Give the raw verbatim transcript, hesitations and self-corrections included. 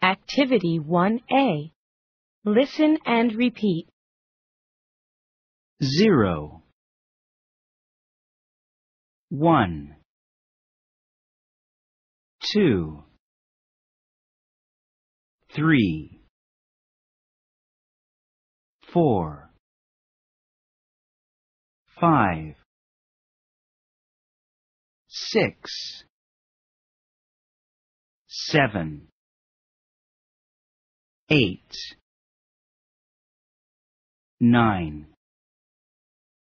Activity one A. Listen and repeat. Zero. One. Two. Three. Four. Five. Six. Seven. Eight. Nine.